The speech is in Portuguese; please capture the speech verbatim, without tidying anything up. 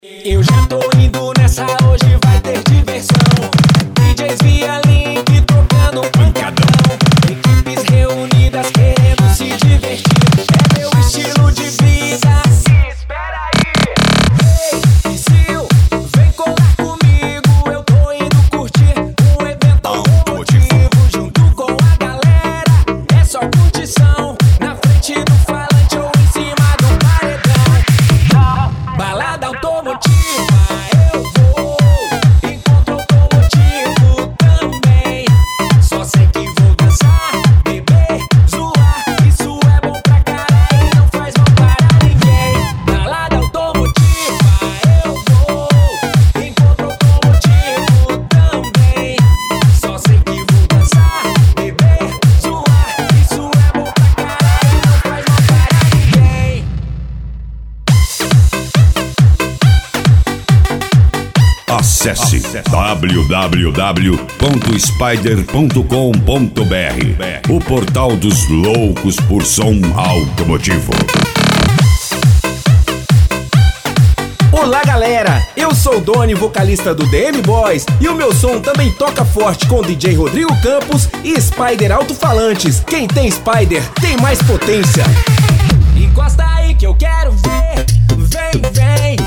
Eu já tô indo nessa, hoje vai ter diversão. D Js via link tocando pancadão. Equipes reunidas querendo se divertir. É meu estilo de vida. Espera aí. Ei, Sil, vem colar comigo. Eu tô indo curtir um evento automotivo junto com a galera. É só curtição na frente do falante ou em cima do paredão. Balada automotiva. Acesse w w w ponto spider ponto com ponto b r, o portal dos loucos por som automotivo. Olá galera, eu sou o Doni, vocalista do D M Boys, e o meu som também toca forte com D J Rodrigo Campos e Spider Alto-Falantes. Quem tem Spider tem mais potência. Encosta aí que eu quero ver, vem, vem.